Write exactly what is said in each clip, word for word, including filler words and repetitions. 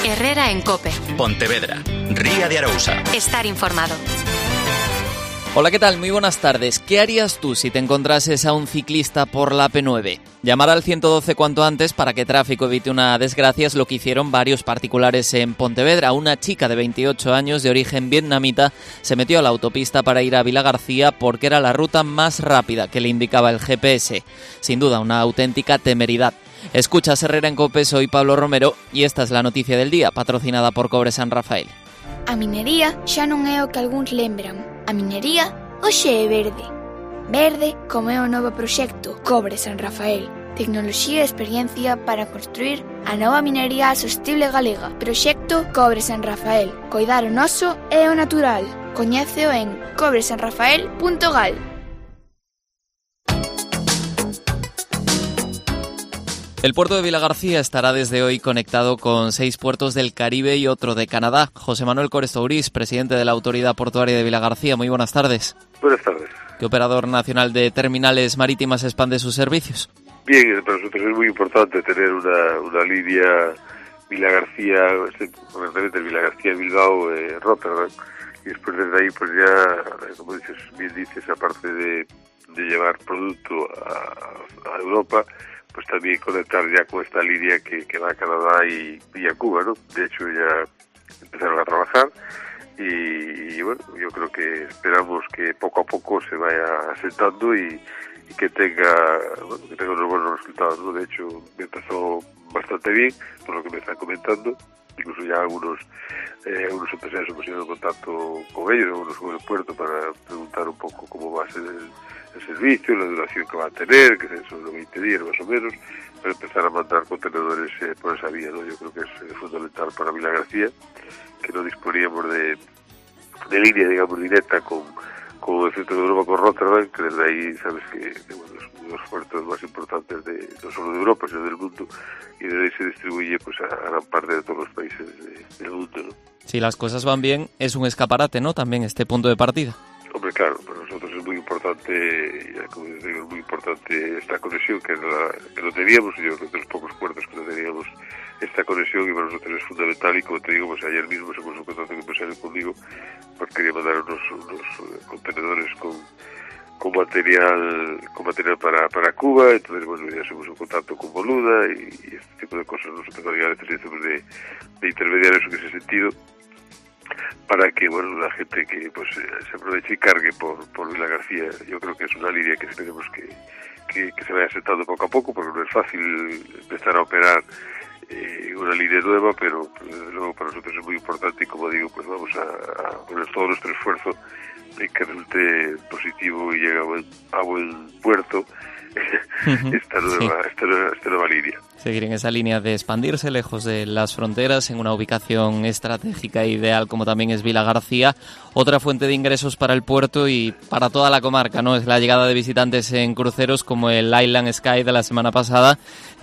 Herrera en COPE. Pontevedra, Ría de Arousa. Estar informado. Hola, ¿qué tal? Muy buenas tardes. ¿Qué harías tú si te encontrases a un ciclista por la P nueve? Llamar al ciento doce cuanto antes para que tráfico evite una desgracia es lo que hicieron varios particulares en Pontevedra. Una chica de veintiocho años de origen vietnamita se metió a la autopista para ir a Vilagarcía porque era la ruta más rápida que le indicaba el G P S. Sin duda, una auténtica temeridad. Escuchas Herrera en COPE, soy Pablo Romero y esta es la noticia del día, patrocinada por Cobre San Rafael. A minería xa non é o que algúns lembran. A minería hoxe é verde. Verde como é o novo proxecto Cobre San Rafael. Tecnoloxía e experiencia para construir a nova minería sostible galega. Proxecto Cobre San Rafael. Coidar o noso e o natural. Coñéceo en cobre san rafael punto gal. El puerto de Vilagarcía estará desde hoy conectado con seis puertos del Caribe y otro de Canadá. José Manuel Corestourís, presidente de la Autoridad Portuaria de Vilagarcía. Muy buenas tardes. Buenas tardes. ¿Qué operador nacional de terminales marítimas expande sus servicios? Bien, para nosotros es muy importante tener una, una línea Vilagarcía, concretamente Vilagarcía, Bilbao, eh, Rotterdam. Y después desde ahí, pues ya, como dices, bien dices, aparte de, de llevar producto a, a Europa, pues también conectar ya con esta línea que, que va a Canadá y, y a Cuba, ¿no? De hecho ya empezaron a trabajar y, y bueno, yo creo que esperamos que poco a poco se vaya asentando y, y que tenga, bueno, que tenga unos buenos resultados, ¿no? De hecho empezó bastante bien, por lo que me están comentando, incluso ya algunos eh, algunos empresarios hemos ido en contacto con ellos, algunos con el puerto para preguntar un poco cómo va a ser el el servicio, la duración que va a tener, que son unos veinte días más o menos, para empezar a mandar contenedores eh, por esa vía, ¿no? Yo creo que es eh, fundamental para Vilagarcía, que no disponíamos de, de línea, digamos, directa con, con el centro de Europa, con Rotterdam, que desde ahí, sabes que, que bueno, es uno de los puertos más importantes de, no solo de Europa, sino del mundo, y desde ahí se distribuye pues a, a gran parte de todos los países de, del mundo, ¿no? Si las cosas van bien, es un escaparate, ¿no? También este punto de partida. Hombre, claro, para nosotros es muy importante, ya como digo, es muy importante esta conexión que, la, que no teníamos, yo creo que de los pocos puertos que no teníamos esta conexión y para nosotros es fundamental y como te digo, pues ayer mismo se puso en contacto con el empresario conmigo porque quería mandar unos, unos contenedores con, con material con material para, para Cuba, entonces bueno, ya se puso en contacto con Boluda y, y este tipo de cosas, nosotros todavía necesitamos de, de intermediarios en ese sentido, para que bueno la gente que pues se aproveche y cargue por, por Vilagarcía. Yo creo que es una línea que esperemos que, que, que se vaya asentando poco a poco, porque no es fácil empezar a operar eh, una línea nueva, pero desde luego para nosotros es muy importante y como digo, pues vamos a, a poner todo nuestro esfuerzo en que resulte positivo y llegue a buen, a buen puerto esta nueva, sí. esta, nueva, esta nueva línea. Seguir en esa línea de expandirse lejos de las fronteras, en una ubicación estratégica ideal como también es Vilagarcía. Otra fuente de ingresos para el puerto y para toda la comarca, ¿no? Es la llegada de visitantes en cruceros como el Island Sky de la semana pasada.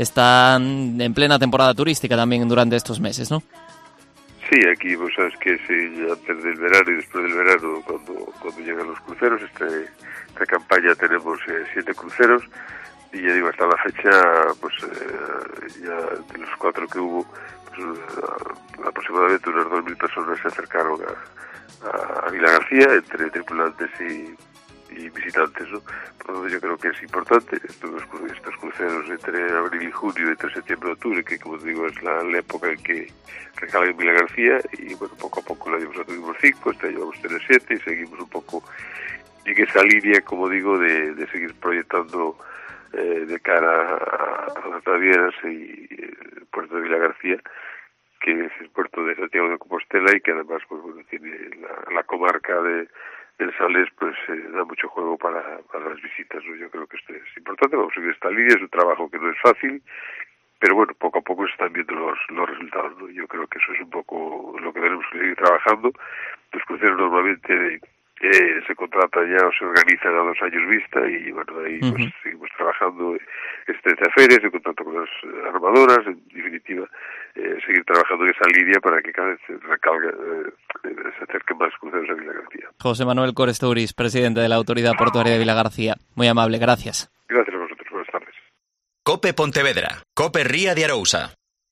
Están en plena temporada turística también durante estos meses, ¿no? Sí, aquí vos sabes que sí, antes del verano y después del verano, cuando, cuando llegan los cruceros, este, esta campaña tenemos eh, siete cruceros. Y ya digo, hasta la fecha, pues eh, ya de los cuatro que hubo, pues, uh, aproximadamente unas dos mil personas se acercaron a, a, a Vilagarcía, entre tripulantes y, y visitantes, ¿no? Por lo tanto, yo creo que es importante estos, estos cruceros entre abril y junio, entre septiembre y octubre, que como te digo es la, la época en que recarga en Vilagarcía, y bueno, poco a poco la ya tuvimos cinco, este año vamos a tener siete, y seguimos un poco en esa línea, como digo, de, de seguir proyectando Eh, de cara a, a las navieras y el puerto de Vilagarcía, que es el puerto de Santiago de Compostela y que además pues bueno tiene la, la comarca de del Salés, pues eh, da mucho juego para, para las visitas, ¿no? Yo creo que esto es importante, vamos a seguir esta línea, es un trabajo que no es fácil, pero bueno, poco a poco se están viendo los, los resultados, ¿no? Yo creo que eso es un poco lo que tenemos que seguir trabajando. Los cruceros normalmente de, Eh, se contrata ya o se organizan a dos años vista y bueno, ahí uh-huh. pues seguimos trabajando este ferias, en contacto con las armadoras, en definitiva eh, seguir trabajando en esa línea para que cada vez se recalga, eh, se acerquen más cruceros a Vilagarcía. José Manuel Corestourís, presidente de la Autoridad Portuaria de Vilagarcía, muy amable, gracias. Gracias a vosotros, buenas tardes. COPE Pontevedra, COPE Ría de Arousa.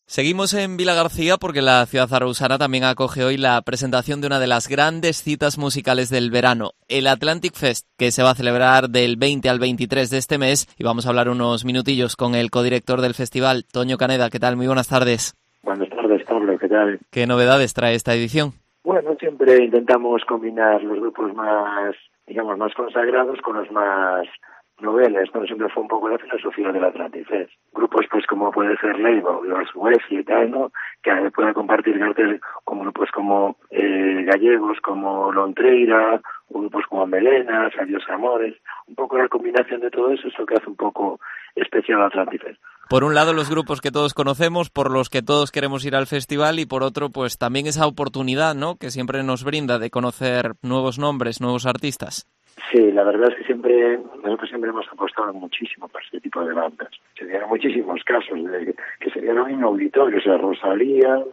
Seguimos en Vilagarcía porque la ciudad arausana también acoge hoy la presentación de una de las grandes citas musicales del verano, el Atlantic Fest, que se va a celebrar del veinte al veintitrés de este mes, y vamos a hablar unos minutillos con el codirector del festival, Toño Caneda. ¿Qué tal? Muy buenas tardes. Buenas tardes, Pablo. ¿Qué tal? ¿Qué novedades trae esta edición? Bueno, siempre intentamos combinar los grupos más, digamos, más consagrados con los más noveles, ¿no? Siempre fue un poco la filosofía del Atlantic Fest. Grupos pues como puede ser Leiva o los Wesley y tal, ¿no? Que pueden compartir cartel con grupos como eh, gallegos, como Lontreira, o grupos como Melenas, Adiós Amores. Un poco la combinación de todo eso es lo que hace un poco especial al Atlantic Fest. Por un lado los grupos que todos conocemos, por los que todos queremos ir al festival, y por otro pues también esa oportunidad, ¿no?, que siempre nos brinda de conocer nuevos nombres, nuevos artistas. Sí, la verdad es que siempre nosotros siempre hemos apostado muchísimo para este tipo de bandas. Se dieron muchísimos casos de que se dieron inauditorios, o sea, Rosalía,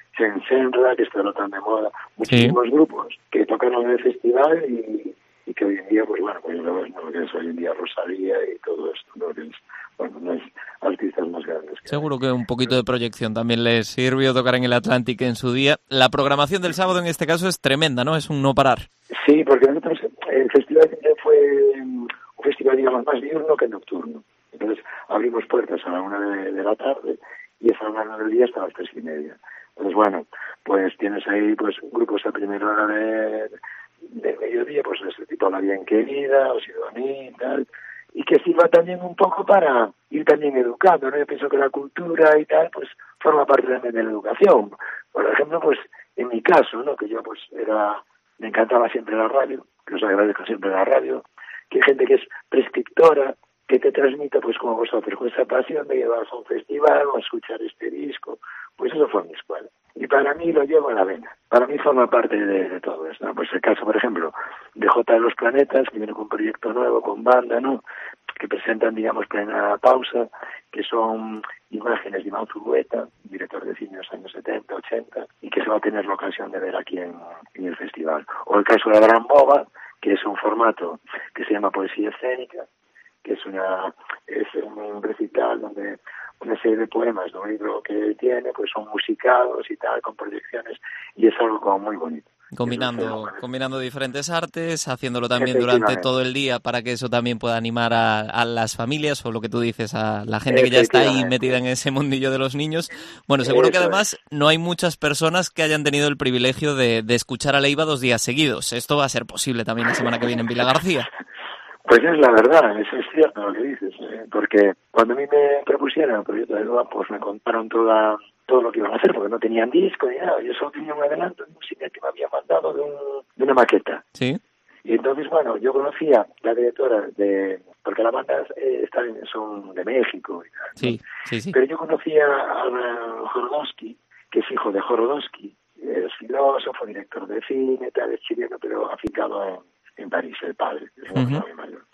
Senra, que está tan de moda, muchísimos sí. grupos que tocaron en el festival y, y que hoy en día, pues bueno, pues lo ves, ¿no?, que es hoy en día Rosalía y todo esto, ¿no?, que es, bueno, no es artistas más grandes. Que Seguro que un poquito de proyección también les sirvió tocar en el Atlantic en su día. La programación del sábado en este caso es tremenda, ¿no? Es un no parar. Sí, porque nosotros, el festival fue un festival, digamos, más diurno que nocturno. Entonces abrimos puertas a la una de, de la tarde y es a la una del día hasta las tres y media. Entonces, bueno, pues tienes ahí pues grupos a primera hora de, de mediodía, pues este tipo La Bien Querida, o Sidoní y tal, y que sirva también un poco para ir también educando, ¿no? Yo pienso que la cultura y tal, pues forma parte también de la educación. Por ejemplo, pues en mi caso, ¿no?, que yo pues era, me encantaba siempre la radio, que os agradezco siempre la radio, que hay gente que es prescriptora, que te transmite, pues como vosotros, con esa pasión de llevarse a un festival o a escuchar este disco, pues eso fue mi escuela. Y para mí lo llevo en la vena. Para mí forma parte de, de todo esto, ¿no? Pues el caso, por ejemplo, de J de los Planetas, que viene con un proyecto nuevo, con banda, ¿no?, que presentan, digamos, Plena Pausa, que son imágenes de Iván Zulueta, director de cine de los años setenta, ochenta, y que se va a tener la ocasión de ver aquí en, en el festival. O el caso de Abraham Boba, que es un formato que se llama Poesía Escénica, que es una es un recital donde una serie de poemas de un libro que tiene pues son musicados y tal, con proyecciones, y es algo como muy bonito. Combinando, combinando diferentes artes, haciéndolo también durante todo el día para que eso también pueda animar a, a las familias, o lo que tú dices, a la gente que ya está ahí metida en ese mundillo de los niños. Bueno, seguro que además no hay muchas personas que hayan tenido el privilegio de, de escuchar a Leiva dos días seguidos. Esto va a ser posible también la semana que viene en Vilagarcía. Pues es la verdad, eso es cierto lo que dices, ¿eh? Porque cuando a mí me propusieron el proyecto de Leiva, pues me contaron toda, todo lo que iban a hacer, porque no tenían disco ni nada, yo solo tenía un adelanto de música que me había mandado de, un, de una maqueta. Sí. Y entonces, bueno, yo conocía la directora de, porque las bandas eh, están, son de México y tal, ¿no? Sí, sí, sí. Pero yo conocía a Jorodowski, que es hijo de Jorodowski, es filósofo, director de cine, tal, es chileno, pero afincado en en París, el padre, es un uh-huh. hombre mayor.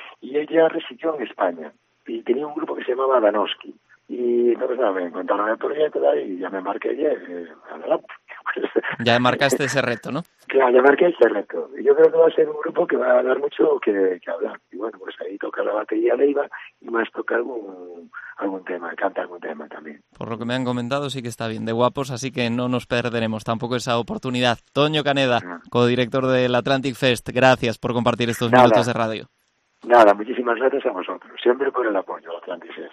Y ella residió en España y tenía un grupo que se llamaba Danowski. Y entonces nada, me encontraron el proyecto y ya me marqué ya, eh, adelante. Ya marcaste ese reto, ¿no? Claro, ya marqué ese reto. Y yo creo que va a ser un grupo que va a dar mucho que, que hablar. Y bueno, pues ahí toca la batería Leiva y más toca algún, algún tema, canta algún tema también. Por lo que me han comentado sí que está bien de guapos, así que no nos perderemos tampoco esa oportunidad. Toño Caneda, no. codirector del Atlantic Fest, gracias por compartir estos Nada. minutos de radio. Nada, muchísimas gracias a vosotros. Siempre por el apoyo al Atlantic Fest.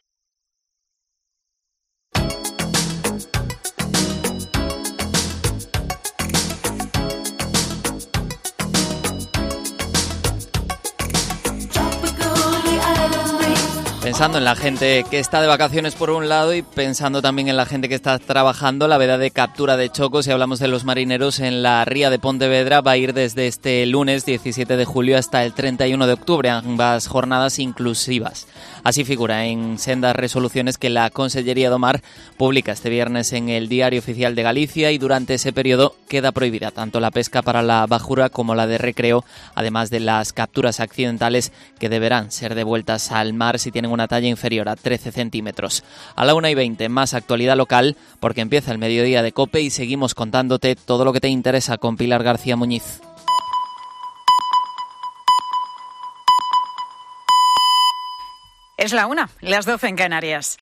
Pensando en la gente que está de vacaciones por un lado y pensando también en la gente que está trabajando, la veda de captura de chocos, si hablamos de los marineros en la ría de Pontevedra, va a ir desde este lunes diecisiete de julio hasta el treinta y uno de octubre, ambas jornadas inclusivas. Así figura en sendas resoluciones que la Consellería do Mar publica este viernes en el Diario Oficial de Galicia, y durante ese periodo queda prohibida tanto la pesca para la bajura como la de recreo, además de las capturas accidentales que deberán ser devueltas al mar si tienen una talla inferior a trece centímetros. A la una y veinte, más actualidad local, porque empieza el mediodía de COPE y seguimos contándote todo lo que te interesa con Pilar García Muñiz. Es la una, las doce en Canarias.